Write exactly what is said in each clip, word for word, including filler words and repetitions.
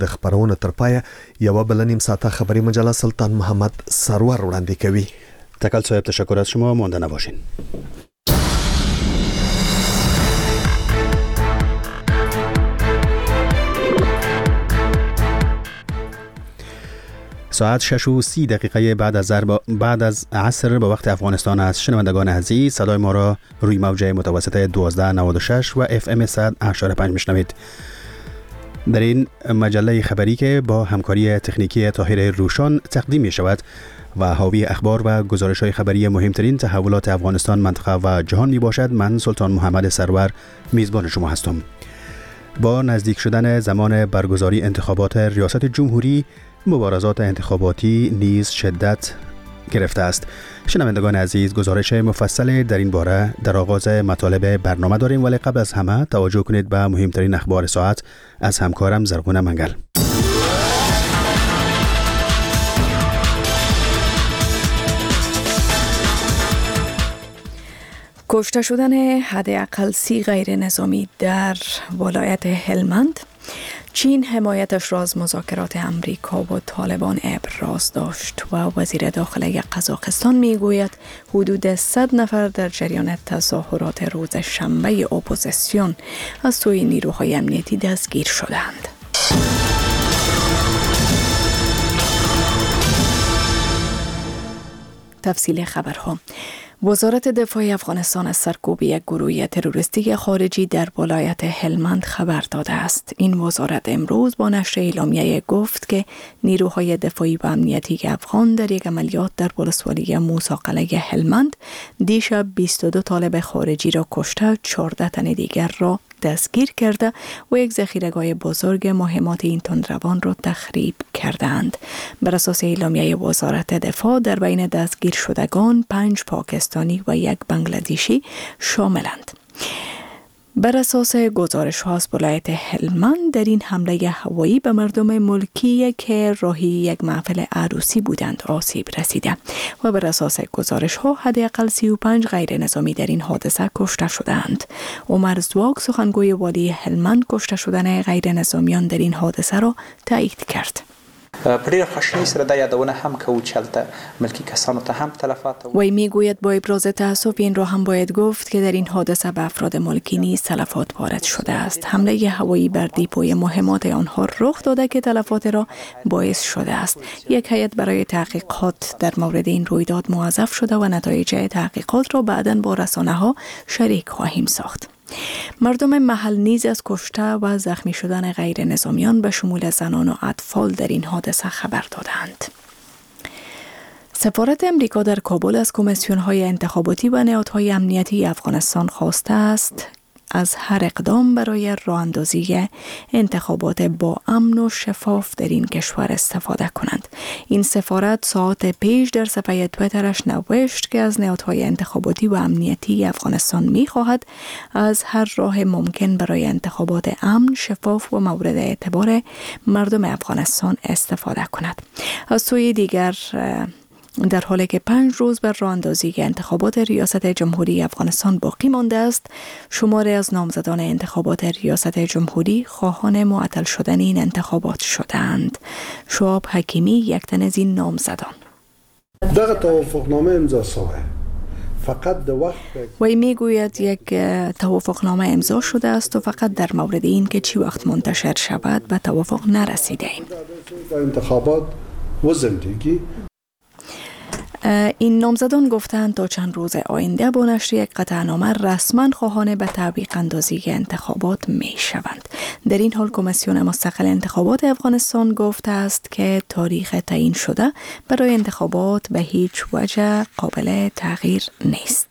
د خبرونه تر پایه یو بل نیم ساعته خبری مجله سلطان محمد سرور وړاندې کوي. تکل صاحب تشکر از شما، مانده نباشین. ساعت شش و سی دقیقه بعد از بعد از عصر به وقت افغانستان است. شنوندگان عزیز، صدای ما را روی موج متوسطه دوازده نود و شش و اف ام صد و هشت و پنج میشنوید. در این مجله خبری که با همکاری تکنیکی طاهر روشان تقدیم می شود و حاوی اخبار و گزارش‌های خبری مهمترین تحولات افغانستان، منطقه و جهان می باشد، من سلطان محمد سرور میزبان شما هستم. با نزدیک شدن زمان برگزاری انتخابات ریاست جمهوری، مبارزات انتخاباتی نیز شدت گرفته است. شنوندگان عزیز، گزارش مفصل در این باره در آغاز مطالب برنامه داریم، ولی قبل از همه توجه کنید به مهمترین اخبار ساعت از همکارم زرغون منگل. کشته شدن حداقل سی غیر نظامی در ولایت هلمند. چین حمایتش را از مذاکرات امریکا و طالبان ابراز داشت و وزیر داخله قزاقستان میگوید حدود صد نفر در جریان تظاهرات روز شنبه اپوزیسیون از سوی نیروهای امنیتی دستگیر شدند. تفصیل خبرها. وزارت دفاع افغانستان از سرکوب یک گروه تروریستی خارجی در ولایت هلمند خبر داده است. این وزارت امروز با نشر اعلامیه گفت که نیروهای دفاعی و امنیتی افغان در یک عملیات در ولسوالی موسی قلعه هلمند دیشب بیست و دو طالب خارجی را کشته، چهارده تن دیگر را دستگیر کرده و یک ذخیره‌گاه بزرگ مهمات این تندروان را تخریب کردند. بر اساس اعلامیه وزارت دفاع، در بین دستگیر شدگان پنج پاکستانی و یک بنگلادیشی شاملند. بر اساس گزارش ها از ولایت هلمند، در این حمله هوایی به مردم ملکی که راهی یک محفل عروسی بودند آسیب رسیده و بر اساس گزارش ها حداقل سی و پنج غیر نظامی در این حادثه کشته شدند. عمر زواگ، سخنگوی والی هلمند، کشته شدن غیر نظامیان در این حادثه را تایید کرد. پریر خوشی سره د یادونه هم کو چلته ملکی کسانو ته هم تلفات. وی میگوید با ابراز تاسف این را هم باید گفت که در این حادثه به افراد ملکی نیز تلفات وارد شده است. حمله هوایی بر دیپوی مهمات آنها رخ داده که تلفات را باعث شده است. یک هیئت برای تحقیقات در مورد این رویداد موظف شده و نتایج تحقیقات را بعداً با رسانه‌ها شریک خواهیم ساخت. مردم محل نیز از کشته و زخمی شدن غیر نظامیان به شمول زنان و اطفال در این حادثه خبر دادند. سفارت امریکا در کابل از کمیسیون‌های انتخاباتی و نهادهای امنیتی افغانستان خواسته است از هر اقدام برای راه اندازی انتخابات با امن و شفاف در این کشور استفاده کنند. این سفارت ساعت پیش در صفحه تویترش نوشت که از نهادهای انتخاباتی و امنیتی افغانستان می‌خواهد از هر راه ممکن برای انتخابات امن، شفاف و مورد اعتبار مردم افغانستان استفاده کند. از سوی دیگر، در حالی که پنج روز بر راه اندازی انتخابات ریاست جمهوری افغانستان باقی مانده است، شماری از نامزدان انتخابات ریاست جمهوری خواهان معطل شدن این انتخابات شدند. شعاب حکیمی یک تن از این نامزدان دغه توافقنامه امضا شده. فقط د وخت وی میگوید یک توافقنامه امضا شده است و فقط در مورد این که چی وقت منتشر شود به توافق نرسیده ایم. انتخابات و زندگی. این نامزدان گفتند تا چند روز آینده با نشر یک قطعنامه رسما خواهان به تعویق اندازی انتخابات می شوند. در این حال کمیسیون مستقل انتخابات افغانستان گفته است که تاریخ تعیین شده برای انتخابات به هیچ وجه قابل تغییر نیست.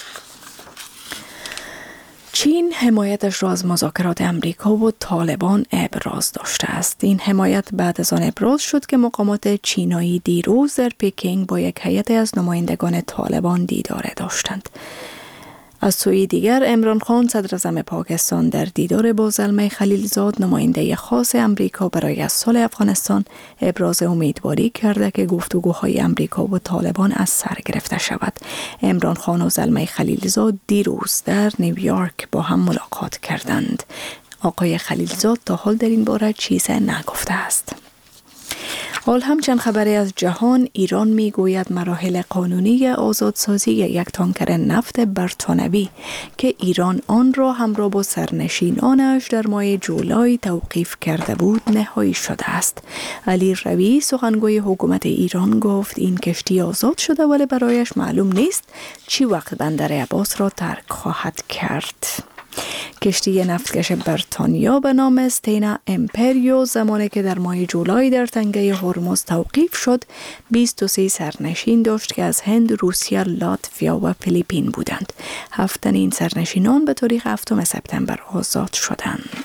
چین حمایتش را از مذاکرات امریکا و طالبان ابراز داشته است. این حمایت بعد از آن ابراز شد که مقامات چینایی دیروز در پکینگ با یک هیئت از نمایندگان طالبان دیدار داشتند. از سوی دیگر، عمران خان صدر اعظم پاکستان در دیدار با زلمه خلیلزاد، نماینده خاص امریکا برای صلح افغانستان، ابراز امیدواری کرده که گفتگوهای امریکا و طالبان از سر گرفته شود. عمران خان و زلمه خلیلزاد دیروز در نیویورک با هم ملاقات کردند. آقای خلیلزاد تا حال در این باره چیز نگفته است. حال همچند خبری از جهان، ایران می گوید مراحل قانونی آزادسازی یک تانکر نفت برتانوی که ایران آن را همراه با سرنشینانش در ماه جولای توقیف کرده بود نهایی شده است. علی روی سخنگوی حکومت ایران گفت این کشتی آزاد شده ولی برایش معلوم نیست چی وقت بندر عباس را ترک خواهد کرد. کشتی نفتکش بریتانیا به نام استینا امپریو زمانی که در ماه جولای در تنگه هرمز توقیف شد بیست و سه سرنشین داشت که از هند، روسیه، لاتویا و فیلیپین بودند. هفت تن این سرنشینان به تاریخ هفتم سپتامبر آزاد شدند.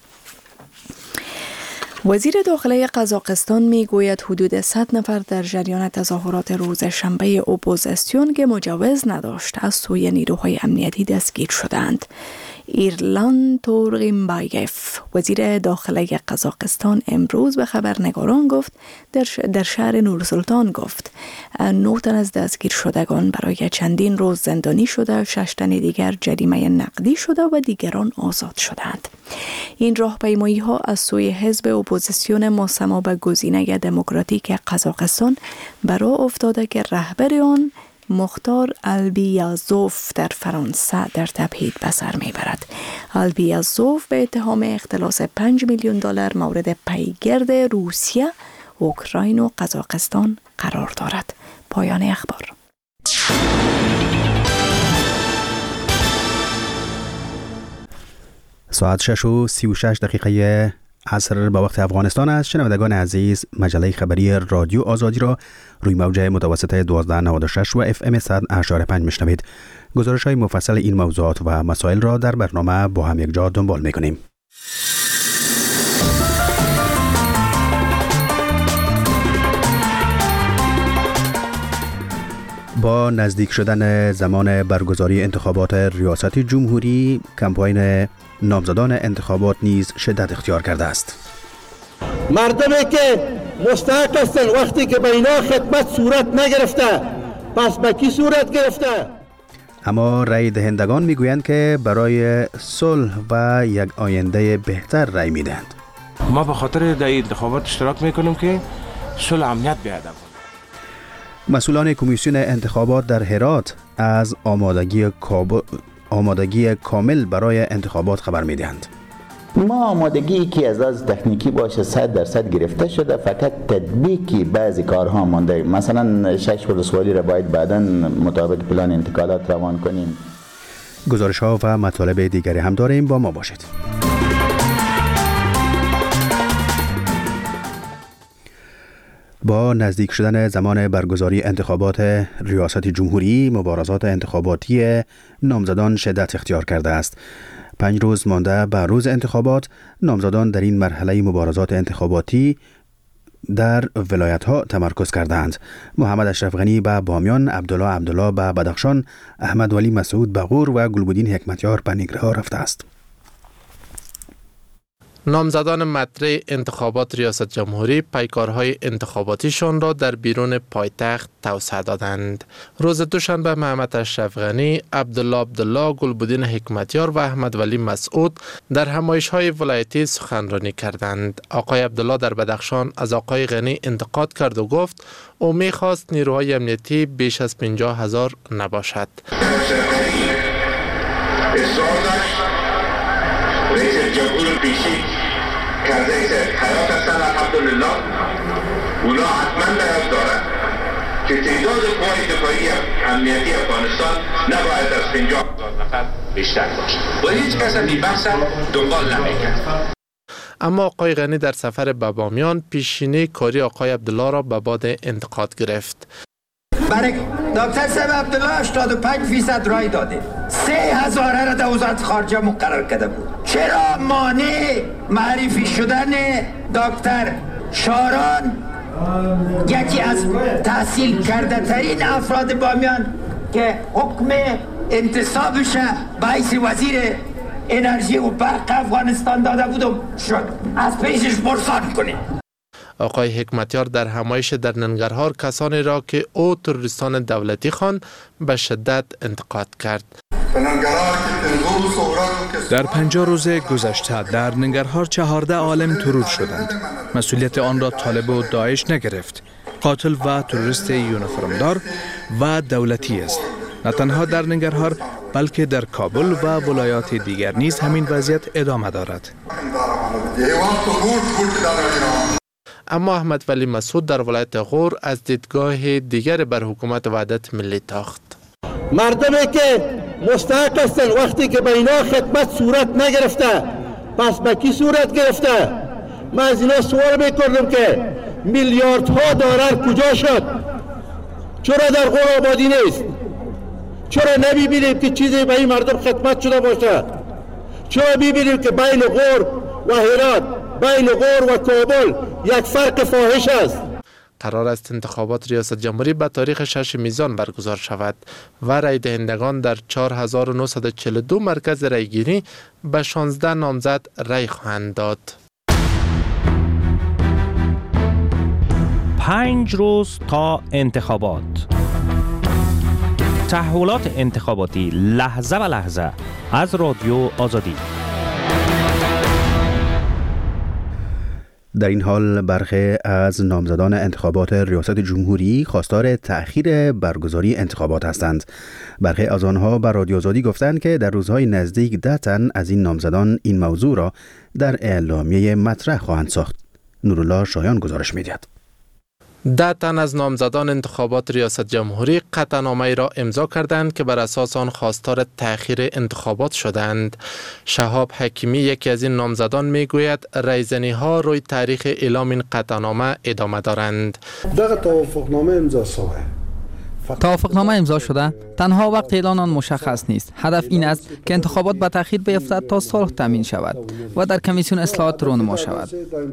وزیر داخلی قزاقستان می گوید حدود صد نفر در جریان تظاهرات روز شنبه اپوزیسیون که مجوز نداشت از سوی نیروهای امنیتی دستگیر شدند. ایرلان تورغینبایف وزیر داخلی قزاقستان امروز به خبرنگاران گفت در, در شهر نورسلطان گفت نه تن از دستگیر شدگان برای چندین روز زندانی شده، شش تن دیگر جریمه نقدی شده و دیگران آزاد شدند. این راهپیمایی ها از سوی حزب اپوزیسیون مسما به گزینه دموکراتیک قزاقستان برای افتاده که رهبر آن مختار البیازوف در فرانسه در تبعید به سر میبرد. البیازوف به اتهام اختلاس پنج میلیون دلار مورد پیگرد روسیه، اوکراین و قزاقستان قرار دارد. پایان اخبار. ساعت شش و سی و شش دقیقه عصر با وقت افغانستان است. شنوندگان عزیز، مجله خبری رادیو آزادی را روی موج متوسطه دوازده نود و شش و اف ام صد و هشت پنج میشنوید. گزارش های مفصل این موضوعات و مسائل را در برنامه با هم یک جا دنبال میکنیم. با نزدیک شدن زمان برگزاری انتخابات ریاست جمهوری، کمپاین نامزدان انتخابات نیز شدت اختیار کرده است. مردمی که مستحق هستند وقتی که به اینا خدمت صورت نگرفته، پس به کی صورت گرفته؟ اما رای دهندگان میگویند که برای صلح و یک آینده بهتر رای میدهند. ما به خاطر در انتخابات اشتراک میکنیم که صلح امنیت بیاد. مسئولان کمیسیون انتخابات در هرات از آمادگی کاب... آمادگی کامل برای انتخابات خبر میدهند. ما آمادگی که از از تکنیکی باشه صد درصد گرفته شده، فقط تطبیقی بعضی کارها مانده. مثلا شش ولسوالی را باید بعداً مطابق پلان انتقالات روان کنیم. گزارش ها و مطالب دیگری هم داریم، با ما باشید. با نزدیک شدن زمان برگزاری انتخابات ریاست جمهوری، مبارزات انتخاباتی نامزدان شدت اختیار کرده است. پنج روز مانده به روز انتخابات، نامزدان در این مرحله مبارزات انتخاباتی در ولایت ها تمرکز کردند. محمد اشرف غنی به بامیان، عبدالله عبدالله به بدخشان، احمد ولی مسعود به غور و گلبدین حکمتیار به نیگرهار رفته است. نامزدان مطرح انتخابات ریاست جمهوری پیکارهای انتخاباتیشان را در بیرون پایتخت توسعه دادند. روز دوشنبه محمد اشرف غنی، عبدالله عبدالله، گلبدین حکمتیار و احمد ولی مسعود در همایش‌های ولایتی سخنرانی کردند. آقای عبدالله در بدخشان از آقای غنی انتقاد کرد و گفت او می‌خواست نیروهای امنیتی بیش از پنجاه هزار نباشد. رئیس جمهور پیشی کرده ایست حیات هستن الحمدلله، اونا حتما نیاز دارن که تعداد قوای دفاعی امنیتی افغانستان نباید از پنجاه هزار نفر بیشتر باشد و هیچ کس این بحث دنبال نمیکرد. اما آقای غنی در سفر به بامیان پیشینه کاری آقای عبدالله را به باد انتقاد گرفت. برای دکتر صاحب عبدالله هشتاد و پنج فیصد رای داده، سه هزاره را در وزارت خارجه مقرر کرده بود. چرا مانع معرفی شدن دکتر شاران، یکی از تحصیل کرده ترین افراد بامیان که حکم انتصابش باعث وزیر انرژی و برق افغانستان داده بود شد، از پیشش برسان کنه. آقای حکمتیار در همایش در ننگرهار کسانی را که او تروریستان دولتی خواند به شدت انتقاد کرد. در پنجاه روز گذشته در ننگرهار چهارده عالم ترور شدند. مسئولیت آن را طالب و داعش نگرفت. قاتل و تروریست یونیفرمدار و دولتی است. نه تنها در ننگرهار بلکه در کابل و ولایات دیگر نیز همین وضعیت ادامه دارد. اما احمد ولی مسعود در ولایت غور از دیدگاه دیگر بر حکومت وحدت ملی تاخت. مردمی که مستحق هستند وقتی که به اینا خدمت صورت نگرفته، پس به کی صورت گرفته؟ من از اینا سوال میکردم که میلیاردها دلار کجا شد؟ چرا در غور آبادی نیست؟ چرا نمیبینیم که چیزی به این مردم خدمت شده باشه؟ چرا میبینیم که بین غور و هرات، بین غور و کابل یک فرق فاحش است؟ قرار است انتخابات ریاست جمهوری به تاریخ شش میزان برگزار شود و رای دهندگان در چهار هزار و نهصد و چهل و دو مرکز رایگیری به شانزده نامزد رای خواهند داد. پنج روز تا انتخابات. تحولات انتخاباتی لحظه به لحظه از رادیو آزادی. در این حال برخی از نامزدان انتخابات ریاست جمهوری خواستار تأخیر برگزاری انتخابات هستند. برخی از آنها به رادیو آزادی گفتند که در روزهای نزدیک ده تن از این نامزدان این موضوع را در اعلامیه مطرح خواهند ساخت. نورالله شایان گزارش می‌دهد. ده تن از نامزدان انتخابات ریاست جمهوری قطعنامه‌ای را امضا کردند که بر اساس آن خواستار تأخیر انتخابات شدند. شهاب حکیمی یکی از این نامزدان میگوید رایزنی‌ها روی تاریخ اعلام این قطعنامه ادامه دارند. دغه توافقنامه امضا شده. توافقنامه امضا شده، تنها وقت اعلان آن مشخص نیست. هدف این است که انتخابات به تأخیر بیفتد تا صلح تامین شود و در کمیسیون اصلاحات رونما شود.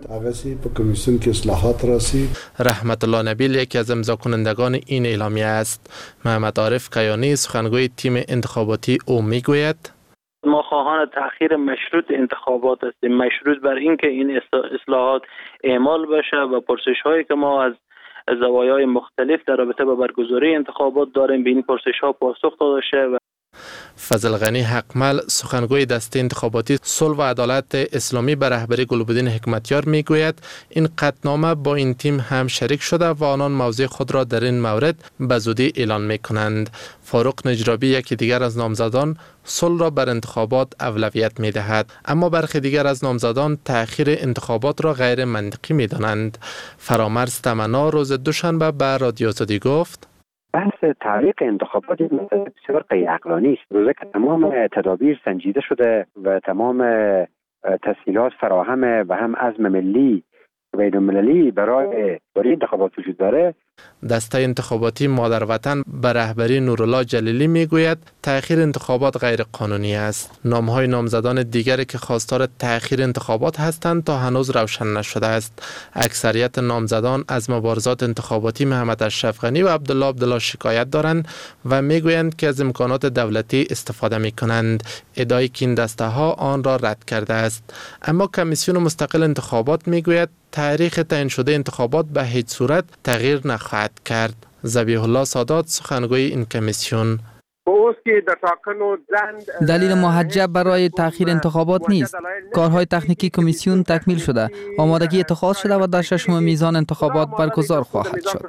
رحمت الله نبیل یکی از امضا کنندگان این اعلامیه است. محمد عارف کیانی سخنگوی تیم انتخاباتی او میگوید ما خواهان تأخیر مشروط انتخابات هستیم، مشروط بر اینکه این اصلاحات اعمال بشه و پرسش هایی که ما از زوایای مختلف در رابطه با برگزاری انتخابات داریم به این پرسش ها پاسخ داده شه. فضل غنی حقمل سخنگوی دسته انتخاباتی صلح و عدالت اسلامی به رهبری گلبدین حکمتیار میگوید این قطعنامه با این تیم هم شریک شده و آنان موضع خود را در این مورد به زودی اعلان میکنند. فاروق نجرابی یکی دیگر از نامزدان صلح را بر انتخابات اولویت میدهد، اما برخی دیگر از نامزدان تأخیر انتخابات را غیر منطقی میدانند. فرامرز تمنا روز دوشنبه به رادیو آزادی گفت بحث تعلیق انتخابات بسیار غیر عقلانی است. روزه که تمام تدابیر سنجیده شده و تمام تسهیلات فراهم و هم عزم ملی و بین المللی برای برای انتخابات وجود داره. دسته انتخاباتی مادر وطن به رهبری نورالله جلیلی میگوید تأخیر انتخابات غیر قانونی است. نامهای نامزدان دیگری که خواستار تأخیر انتخابات هستند تا هنوز روشن نشده است. اکثریت نامزدان از مبارزات انتخاباتی محمد اشرف غنی و عبدالله عبدالله شکایت دارند و میگویند که از امکانات دولتی استفاده میکنند. ادعای که این دسته ها آن را رد کرده است. اما کمیسیون مستقل انتخابات میگوید تاریخ تعیین شده انتخابات به هیچ صورت تغییر نخواهد کرد. ذبیح الله سادات سخنگوی این کمیسیون دلیل محجب برای تأخیر انتخابات نیست. کارهای تکنیکی کمیسیون تکمیل شده، آمادگی اتخاذ شده و در ششم میزان انتخابات برگزار خواهد شد.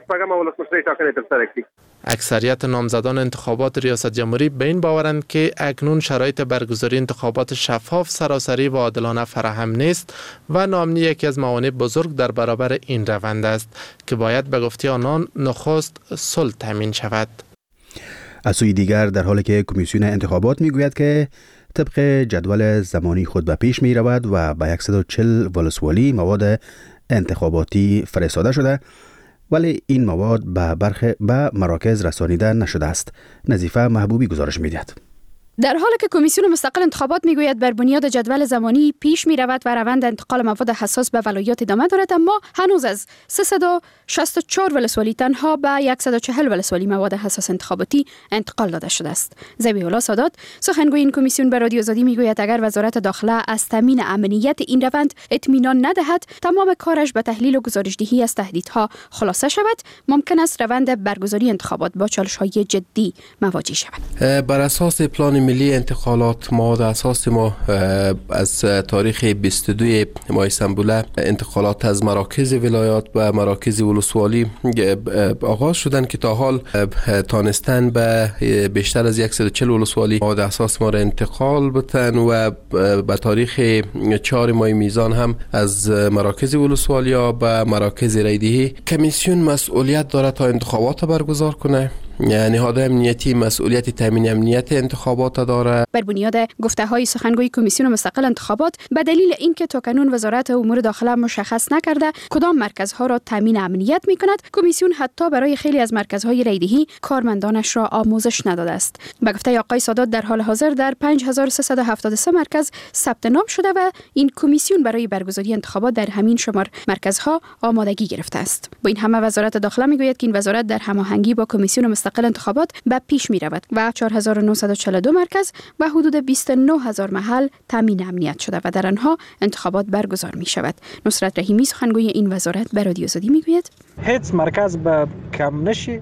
اکثریت نامزدان انتخابات ریاست جمهوری به این باورند که اکنون شرایط برگزاری انتخابات شفاف، سراسری و عادلانه فراهم نیست و ناامنی یکی از موانع بزرگ در برابر این روند است که باید به گفته آنان نخست صلح تامین شود. از سوی دیگر در حالی که کمیسیون انتخابات میگوید که طبق جدول زمانی خود به پیش می رود و به صد و چهل ولسوالی مواد انتخاباتی فرستاده شده، ولی این مواد به برخی به مراکز رسانیده نشده است. نظیفه محبوبی گزارش می‌دهد. در حالی که کمیسیون مستقل انتخابات میگوید بر بنیاد جدول زمانی پیش می رود و روند انتقال مواد حساس به ولایات ادامه دارد، اما هنوز از سیصد و شصت و چهار ولسوالی تنها به صد و چهل ولسوالی مواد حساس انتخاباتی انتقال داده شده است. ذبیح الله سادات سخنگوی این کمیسیون به رادیو آزادی میگوید اگر وزارت داخله از تامین امنیت این روند اطمینان ندهد، تمام کارش به تحلیل و گزارشدهی از تهدیدها خلاصه شود، ممکن است روند برگزاری انتخابات با چالش‌های جدی مواجه شود. بر اساس پلان ملی انتقالات مواد اساس ما از تاریخ بیست و دو ماه سنبوله انتقالات از مراکز ولایات و مراکز ولسوالی آغاز شدن که تا حال تانستن به بیشتر از صد و چهل ولسوالی مواد اساس ما را انتقال بتن و به تاریخ چهار ماه میزان هم از مراکز ولسوالی ها به مراکز رایدهی. کمیسیون مسئولیت داره تا انتخابات برگزار کنه. نهاد امنیتی مسئولیت تامین امنیت انتخابات داره. بر بنیاد گفته های سخنگوی کمیسیون مستقل انتخابات به دلیل اینکه تاکنون وزارت امور داخله مشخص نکرده کدام مرکزها را تامین امنیت می کند، کمیسیون حتی برای خیلی از مرکزهای رایدهی کارمندانش را آموزش نداده است. به گفته آقای سادات در حال حاضر در پنج هزار و سیصد و هفتاد و سه مرکز ثبت نام شده و این کمیسیون برای برگزاری انتخابات در همین شمار مرکزها آمادگی گرفته است. با این همه وزارت داخله می گوید که این وزارت در هماهنگی با کمیسیون مستقل انتخابات به پیش می رود و چهار هزار و نهصد و چهل و دو مرکز و حدود بیست و نه هزار محل تامین امنیت شده و در آنها انتخابات برگزار می شود. نصرت رحیمی سخنگوی این وزارت به رادیو آزادی می گوید هیچ مرکز به کم نشی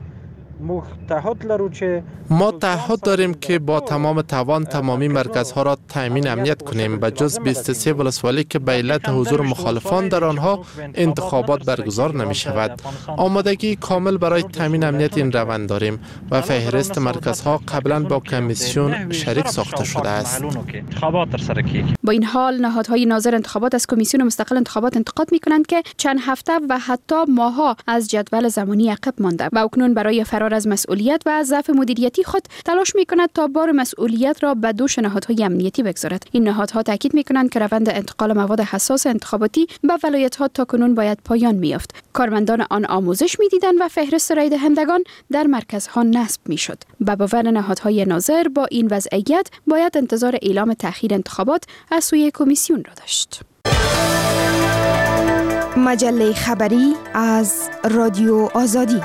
ما تعهد داریم که با تمام توان تمامی مرکزها را تامین امنیت کنیم به جز بیست و سه ولسوالی که به علت حضور مخالفان در آنها انتخابات برگزار نمی شود. آمادگی کامل برای تامین امنیت این روند داریم و فهرست مرکزها قبلا با کمیسیون شریک ساخته شده است. با این حال نهادهای ناظر انتخابات از کمیسیون مستقل انتخابات انتقاد می کنند که چند هفته و حتی ماهها از جدول زمانی عقب مانده و اکنون برای فرار از مسئولیت و از ضعف مدیریتی خود تلاش می کند تا بار مسئولیت را به دوش نهادهای امنیتی بگذارد. این نهادها تاکید می کنند که روند انتقال مواد حساس انتخاباتی به ولایت‌ها تاکنون باید پایان می‌یافت. کارمندان آن آموزش می‌دیدند و فهرست رای دهندگان در مرکزها نصب می‌شد. به باور نهادهای ناظر با این وضعیت باید انتظار اعلام تأخیر انتخابات از سوی کمیسیون را داشت. مجله خبری از رادیو آزادی.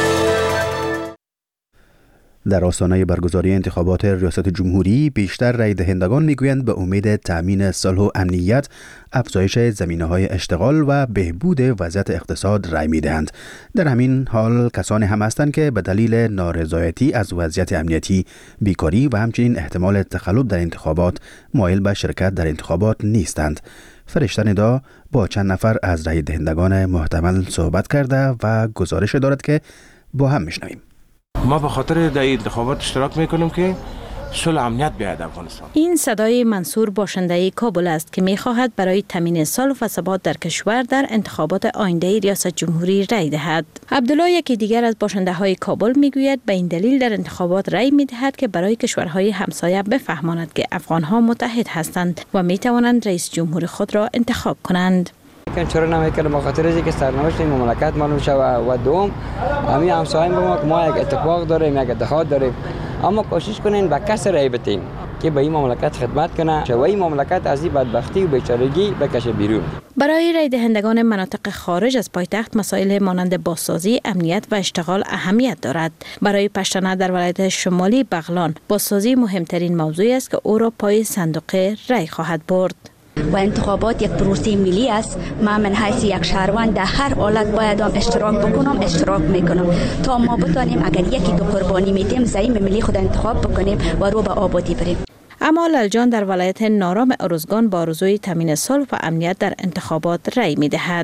در آستانه برگزاری انتخابات ریاست جمهوری بیشتر رای دهندگان میگویند به امید تأمین صلح و امنیت، افزایش زمینه‌های اشتغال و بهبود وضعیت اقتصاد رای میدهند. در همین حال کسانی هم هستند که به دلیل نارضایتی از وضعیت امنیتی، بیکاری و همچنین احتمال تخلف در انتخابات مایل به شرکت در انتخابات نیستند. فرشته ندا با چند نفر از رای دهندگان محتمل صحبت کرده و گزارش دارد که با هم میشنویم. ما به خاطر در انتخابات اشتراک میکنیم که صلح امنیت بیاید افغانستان. این صدای منصور باشنده کابل است که میخواهد برای تامین صلح و ثبات در کشور در انتخابات آینده ریاست جمهوری رای دهد. عبدالله یکی دیگر از باشنده های کابل میگوید به این دلیل در انتخابات رای میدهد که برای کشورهای همسایه بفهماند که افغانها متحد هستند و میتوانند رئیس جمهور خود را انتخاب کنند. چرا نمیکنه؟ به خاطر اینکه سرنوشت این مملکت معلوم شود و دوم همین همسایه ما که ما یک اتفاق داریم، یک اتحاد داریم، اما کوشش کنین به کس رای بدیم که به این مملکت خدمت کنه و این مملکت از این بدبختی و بیچارگی بکشه بیرون. برای رای دهندگان مناطق خارج از پایتخت مسائل مانند بازسازی، امنیت و اشتغال اهمیت دارد. برای پشتنه در ولایت شمالی بغلان بازسازی مهمترین موضوع است که او را پای صندوق رای خواهد برد. و انتخابات یک پروسه ملی است. من من حیث یک شهروند در هر حالت باید هم اشتراک بکنم، اشتراک میکنم تا ما بتانیم اگر یکی دو قربانی میدیم زعیم ملی خود انتخاب بکنیم و رو به آبادی بریم. اما لالجان در ولایت نارام ارزگان با آرزوی تامین صلح و امنیت در انتخابات رای میدهد.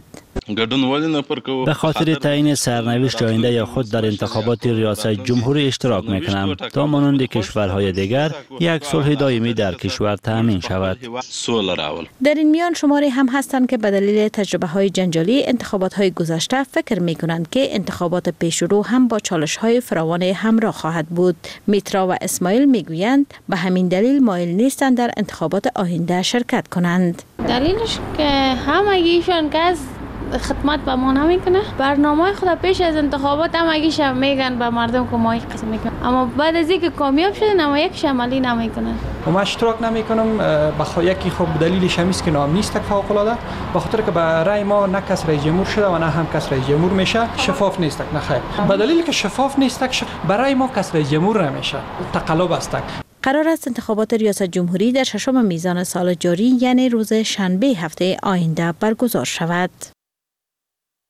به خاطر تعیین سرنوشت آینده خود در انتخابات ریاست جمهوری اشتراک میکنم تا مانند کشورهای دیگر یک صلح دائمی در کشور تامین شود. در این میان شماری هم هستند که به دلیل تجربه های جنجالی انتخابات های گذشته فکر میکنند که انتخابات پیشرو هم با چالش های فراوان همراه خواهد بود. میترا و اسماعیل میگویند به همین دلیل مایل نیستند در انتخابات آینده شرکت کنند. دلیلش که همگیشون که از خدمت به ما نمیکنه، برنامه خود پیش از انتخابات همگیش میگن به مردم که ما یک قسم میکنن، اما بعد از اینکه کامیاب شدن اما یک عملی نمیکنن. ما اشتراک نمیکنم بخاطر یکی خب دلیلش هم است که نام نیست فوق العاده، به خاطر که به رای ما نه کس رئیس جمهور شده و نه هم کس رئیس جمهور میشه، شفاف نیست. نه خیر، به دلیلی که شفاف نیست برای ما کس رئیس جمهور نمیشه، تقلب است. قرار است انتخابات ریاست جمهوری در ششم میزان سال جاری یعنی روز شنبه هفته آینده برگزار شود.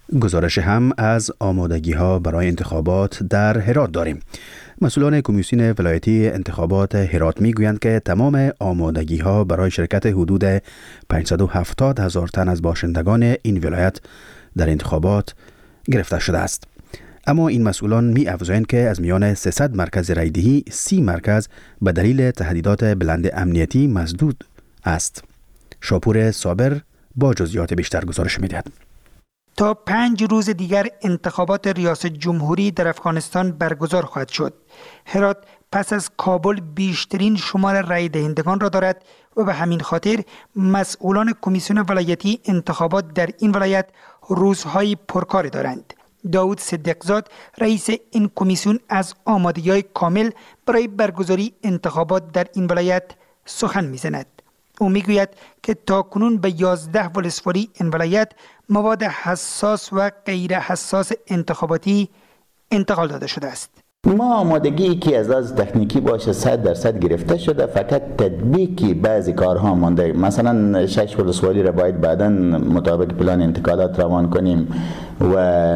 گزارش هم از آمادگی ها برای انتخابات در هرات داریم. مسئولان کمیسیون ولایتی انتخابات هرات می گویند که تمام آمادگی ها برای شرکت حدود پانصد و هفتاد هزار تن از باشندگان این ولایت در انتخابات گرفته شده است. اما این مسئولان می افزایند که از میان سیصد مرکز رایدهی سی مرکز به دلیل تهدیدات بلند امنیتی مسدود است. شاپور صابر با جزئیات بیشتر گزارش می دهد. تا پنج روز دیگر انتخابات ریاست جمهوری در افغانستان برگزار خواهد شد. هرات پس از کابل بیشترین شمار رای دهندگان را دارد و به همین خاطر مسئولان کمیسیون ولایتی انتخابات در این ولایت روزهای پرکار دارند. داود صدیقزاد رئیس این کمیسیون از آمادگی‌های کامل برای برگزاری انتخابات در این ولایت سخن می‌زند. او میگوید که تاکنون به یازده ولسوالی این ولایت مواد حساس و غیر حساس انتخاباتی انتقال داده شده است. ما آمادگی که از از تکنیکی باشه صد درصد گرفته شده، فقط تطبیقی بعضی کارها مانده. مثلا شش ولسوالی را باید بعداً مطابق پلان انتقالات روان کنیم و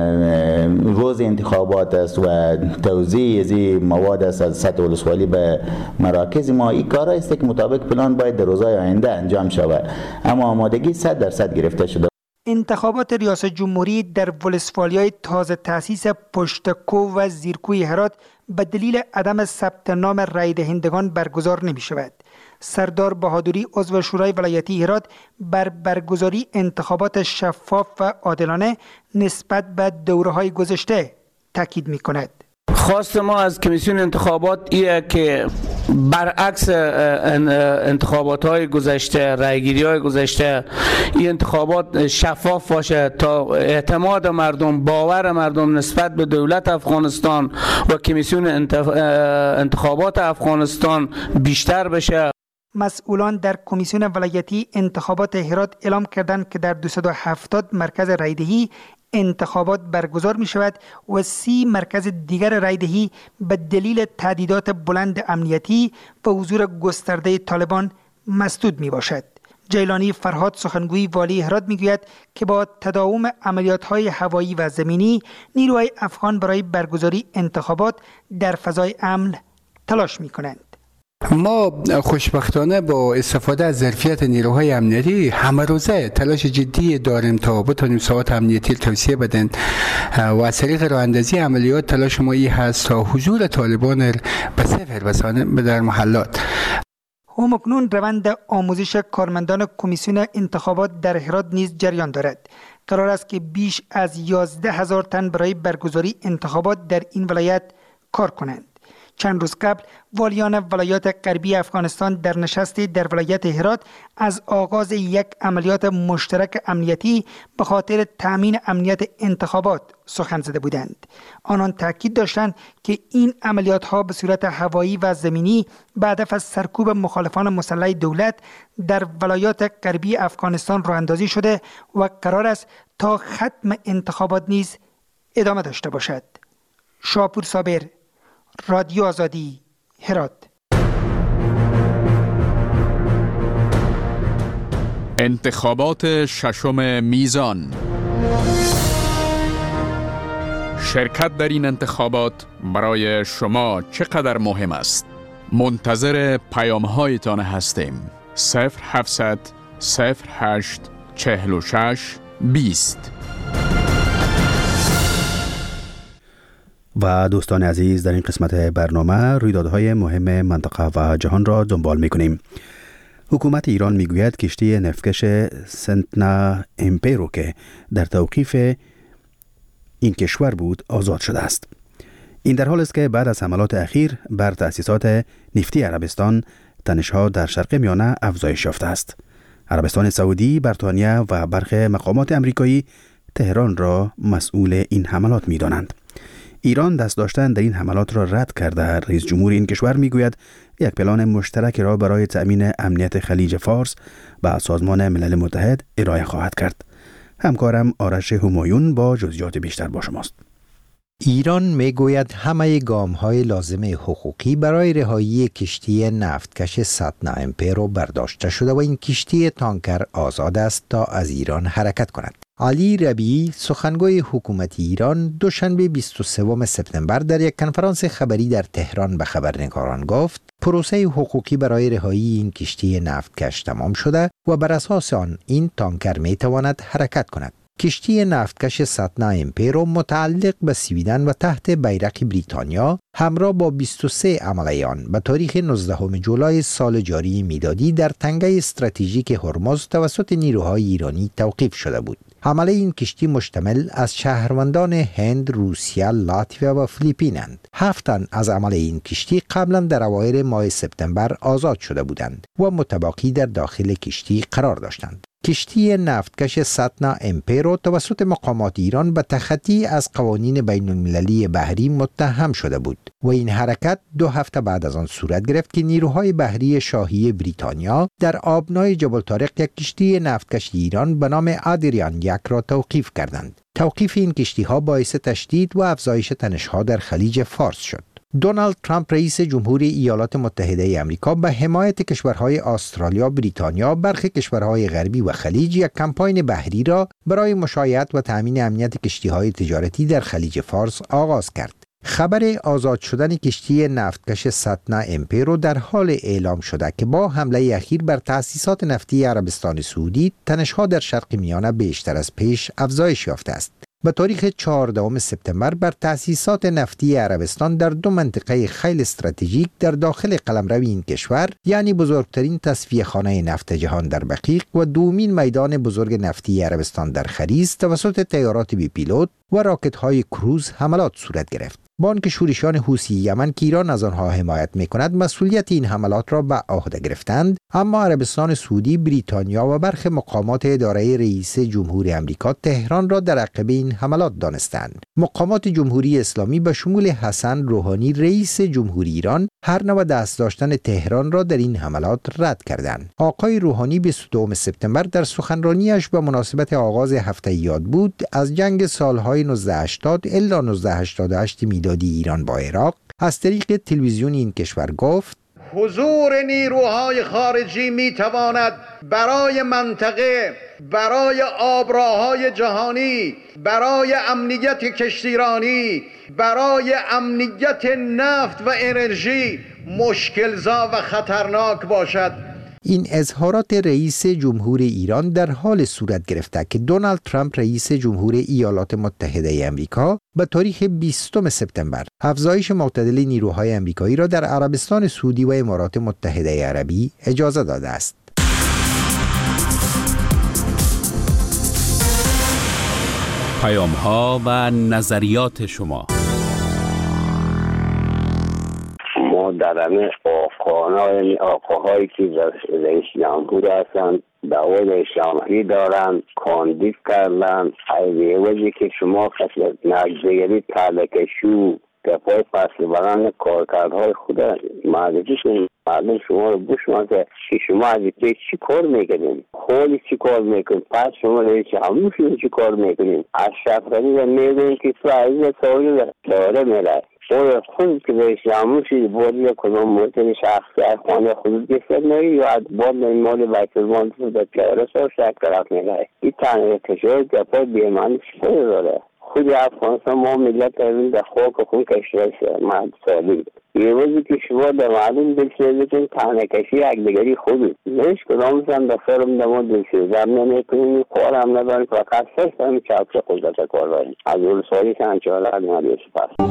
روز انتخابات است و توزیع از مواد است از سطح ولسوالی به مراکز ما. این کارها است که مطابق پلان باید در روزهای آینده انجام شود، اما آمادگی صد درصد گرفته شده. انتخابات ریاست جمهوری در ولسوالی‌های تازه تأسیس پشتکو و زیرکوی هرات به دلیل عدم ثبت نام رای دهندگان برگزار نمی شود. سردار بهادری عضو شورای ولایتی هرات بر برگزاری انتخابات شفاف و عادلانه نسبت به دوره‌های گذشته تاکید می کند. خواست ما از کمیسیون انتخابات ایه که برعکس انتخابات های گذشته، رایگیری های گذشته، این انتخابات شفاف باشه تا اعتماد مردم، باور مردم نسبت به دولت افغانستان و کمیسیون انتخابات افغانستان بیشتر بشه. مسئولان در کمیسیون ولایتی انتخابات هرات اعلام کردند که در دویست و هفتاد مرکز رایدهی انتخابات برگزار می شود و سی مرکز دیگر رایدهی به دلیل تهدیدات بلند امنیتی و حضور گسترده طالبان مسدود می باشد. جیلانی فرهاد سخنگوی والی هرات می گوید که با تداوم عملیات های هوایی و زمینی نیروهای افغان برای برگزاری انتخابات در فضای امن تلاش می کنند. ما خوشبختانه با استفاده از ظرفیت نیروهای امنیتی همه روزه تلاش جدی داریم تا بتونیم ساعات امنیتی توسعه بدن و از طریق راه اندازی عملیات تلاش ما این هست تا حضور طالبان به صفر برسانیم در محلات. همکنون روند آموزش کارمندان کمیسیون انتخابات در هرات نیز جریان دارد. قرار است که بیش از یازده هزار تن برای برگزاری انتخابات در این ولایت کار کنند. چند روز قبل والیان ولایات غربی افغانستان در نشستی در ولایت هرات از آغاز یک عملیات مشترک امنیتی به خاطر تأمین امنیت انتخابات سخن زده بودند. آنان تاکید داشتند که این عملیات ها به صورت هوایی و زمینی به هدف از سرکوب مخالفان مسلح دولت در ولایات غربی افغانستان راه اندازی شده و قرار است تا ختم انتخابات نیز ادامه داشته باشد. شاپور صابر، رادیو آزادی، هرات. انتخابات ششم میزان. شرکت در این انتخابات برای شما چقدر مهم است؟ منتظر پیام هایتان هستیم. صفر هفتصد صفر هشت چهل و شش بیست. و دوستان عزیز، در این قسمت برنامه رویدادهای مهم منطقه و جهان را دنبال می‌کنیم. حکومت ایران میگوید کشتی نفتکش سنتنا امپیرو که در توقیف این کشور بود آزاد شده است. این در حال است که بعد از حملات اخیر بر تأسیسات نفتی عربستان تنش‌ها در شرق میانه افزایش یافته است. عربستان سعودی، بریتانیا و برخی مقامات امریکایی تهران را مسئول این حملات می‌دانند. ایران دست داشتن در این حملات را رد کرده. رئیس جمهور این کشور میگوید یک پلان مشترک را برای تأمین امنیت خلیج فارس به سازمان ملل متحد ارائه خواهد کرد. همکارم آرش همایون با جزئیات بیشتر با شماست. ایران میگوید همه گام‌های لازم حقوقی برای رهایی کشتی نفتکش ساتنا امپیرو برداشته شده و این کشتی تانکر آزاد است تا از ایران حرکت کند. علی ربیعی سخنگوی حکومت ایران دوشنبه بیست و سوم سپتامبر در یک کنفرانس خبری در تهران به خبرنگاران گفت پروسه حقوقی برای رهایی این کشتی نفتکش تمام شده و بر اساس آن این تانکر می تواند حرکت کند. کشتی نفتکش ساتنا امپیرو متعلق به سویدن و تحت بیرق بریتانیا همراه با بیست و سه عمله آن به تاریخ نوزدهم جولای سال جاری میلادی در تنگه استراتژیک هرمز توسط نیروهای ایرانی توقیف شده بود. حمله این کشتی مشتمل از شهروندان هند، روسیه، لاتویا و فیلیپینند. هفت تن از عمل این کشتی قبلا در اوایل ماه سپتامبر آزاد شده بودند و متباقی در داخل کشتی قرار داشتند. کشتی نفتکش ساتنا امپیرو توسط مقامات ایران به تخطی از قوانین بین المللی بحری متهم شده بود و این حرکت دو هفته بعد از آن صورت گرفت که نیروهای بحری شاهی بریتانیا در آبنای جبل طارق یک کشتی نفتکش ایران به نام آدریان یک را توقیف کردند. توقیف این کشتی ها باعث تشدید و افزایش تنش‌ها در خلیج فارس شد. دونالد ترامپ رئیس جمهوری ایالات متحده آمریکا به حمایت کشورهای استرالیا، بریتانیا، برخی کشورهای غربی و خلیج یک کمپاین بحری را برای مشایعت و تأمین امنیت کشتی‌های تجارتی در خلیج فارس آغاز کرد. خبر آزاد شدن کشتی نفتکش ساتنا امپیرو در حال اعلام شده که با حمله اخیر بر تأسیسات نفتی عربستان سعودی تنش‌ها در شرق میانه بیشتر از پیش افزایش یافته است. به تاریخ چهاردهم سپتامبر بر تأسیسات نفتی عربستان در دو منطقه خیلی استراتژیک در داخل قلمرو این کشور، یعنی بزرگترین تصفیه خانه نفت جهان در بقیق و دومین میدان بزرگ نفتی عربستان در خریز توسط طیارات بی پیلوت و راکت‌های کروز حملات صورت گرفت. با آنکه شورشیان حوثی یمن که ایران از آنها حمایت می‌کند مسئولیت این حملات را به عهده گرفتند، اما عربستان سعودی، بریتانیا و برخی مقامات اداره رئیس جمهور آمریکا تهران را در عقب این حملات دانستند. مقامات جمهوری اسلامی به شمول حسن روحانی رئیس جمهوری ایران هر نوع دست داشتن تهران را در این حملات رد کردند. آقای روحانی بیست و دوم سپتامبر در سخنرانیش به مناسبت آغاز هفته یاد بود از جنگ سالهای نوزده هشتاد الی نوزده هشتاد و هشت میلادی ایران با عراق از طریق تلویزیون این کشور گفت حضور نیروهای خارجی می تواند برای منطقه، برای آبراهای جهانی، برای امنیت کشتیرانی، برای امنیت نفت و انرژی مشکلزا و خطرناک باشد. این اظهارات رئیس جمهور ایران در حال صورت گرفته که دونالد ترامپ رئیس جمهور ایالات متحده آمریکا به تاریخ بیستم سپتامبر افزایش معتدل نیروهای آمریکایی را در عربستان سعودی و امارات متحده عربی اجازه داده است. پیام‌ها و نظریات شما. در همه آقاهای آقاهایی که رئیس جمهور هستند دعوای رئیس جمهوری دارند کاندید کردند ای وجه که شما خصوص نگذگری تلکشو دفاع فصل بران کارکردهای خود معرفی کنید. مردم شما رو بشنوند که شما از این چی کار میکنین، خولی چی کار میکنین، پس شما رئیس جمهور چی کار میکنین. از شفرانی و میدونید که تو عزیز سالی داره میره اور خود که رئیس جمهور شید بود یا کدام موطن شخصی از خانه خود بسید نهی یا از بود نمیمال بیت المال تو در پیاره سا شک طرف میره. این تنه کشور دفاع بیمانی شده داره. خود افغانستان ما ملت این در خاک خون کشور مرد سالی یه روزی که شما در معلوم دلسیزه کن تنه کشی یک دگری خودی نیش کدام سن دفترم در ما دلسیزه هم نمیکنیم کار هم نداریم فقط سست هم چاپش قدرت کار داریم از اول سالی سنچاله از مالیش پس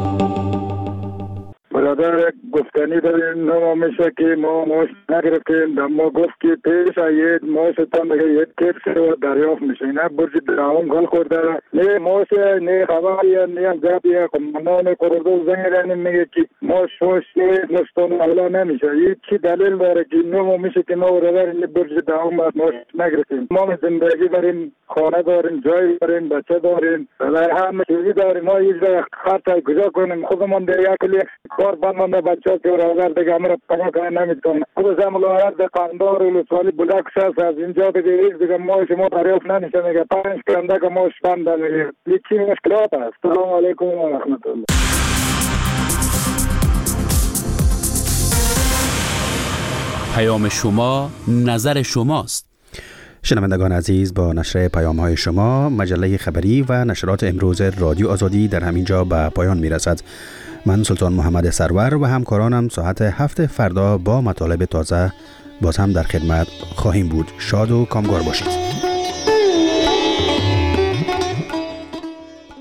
برادر گفتنی داریم نما میشه که ما ماش نگرفتیم در ما گفت که پیش آید ماشتان دیگه یک کپس رو دریافت میشه نه برج دراهم گل خورده نه ماش نه خبری نه هم جابی کمانان کردو زنگرانی میگه که ماش ماش نستون اولا نمیشه یک چی دلیل داره که نما میشه که ما برادر این برج دراهم ماش نگرفتیم. ما زندگی داریم، خانه داریم، جای داریم، بچه داریم، برای همه چیزی داریم. ما یک جای خاطر گذار کنیم خودمون در یک کار بندم بچه که برادر دیگه همه را پناه کنه نمیتونه. خود زملایت در قندار و لسوالی بلک شست از اینجا دیگه یک دیگه ما شما دریافت نمیشه میگه پنج کنده که ما شبنده میگه یکی مشکلات هست. سلام علیکم و رحمت الله. پیام شما نظر شماست. شنوندگان عزیز، با نشر پیام های شما مجله خبری و نشرات امروز رادیو آزادی در همینجا به پایان می رسد. من سلطان محمد سرور و همکارانم ساعت هفت فردا با مطالب تازه باز هم در خدمت خواهیم بود. شاد و کامگار باشید.